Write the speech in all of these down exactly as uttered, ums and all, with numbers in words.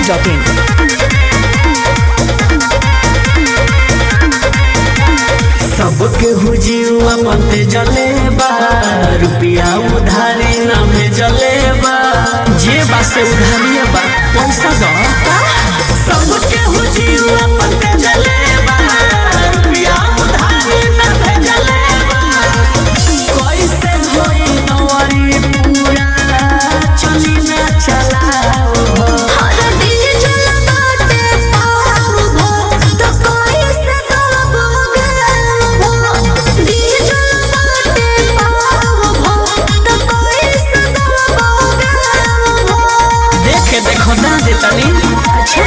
Dot in. सबके हुजिया पते जले बा, रुपिया उधारी ना भेजले बा, जे बा से उधारिया बा पैसा दो। सबके हुजिया पते जले बा, रुपिया उधारी ना भेजले बा, कैसे होई नवरी पूरा चली ना चलाओ। देखो ना देतनी अच्छा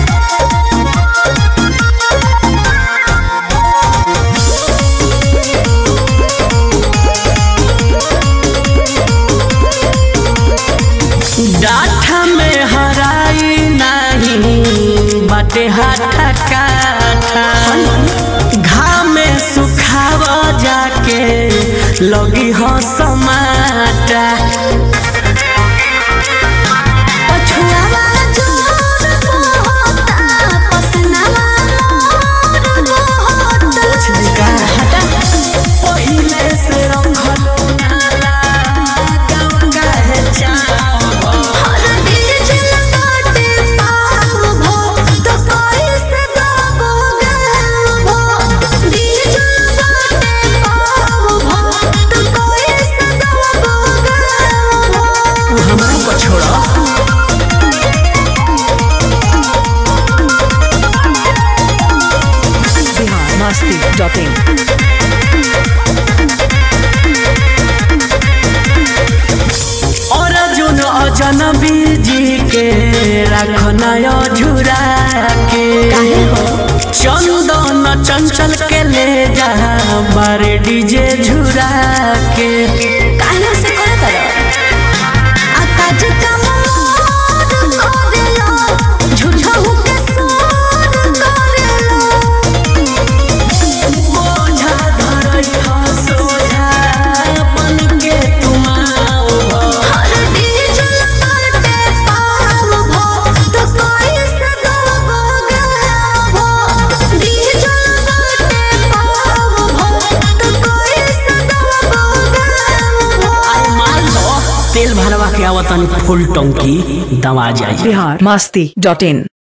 डाठा में हराई नहीं बाटे हाथा काठा, घाम में सुखाव जाके लगी हो समाटा। Dot in. और जुन अजनबी जी के रखना झुरा के, चंदन चंचल के ले जा बारे डीजे झुरा के। काहे से करे करो आकाज का मोर करेलो, झूठा होके सोर करेलो, बोझा धरई हो सोझा बन के तुम आओ। हर डीजल बाटे पाव भो तो कोई से गो गावो, डीजल बाटे पाव भो तो कोई से गो गावो। आई मान लो तेल भरवा के आवतन फुल टंकी दवा जाए। बिहार मस्ती डॉट इन।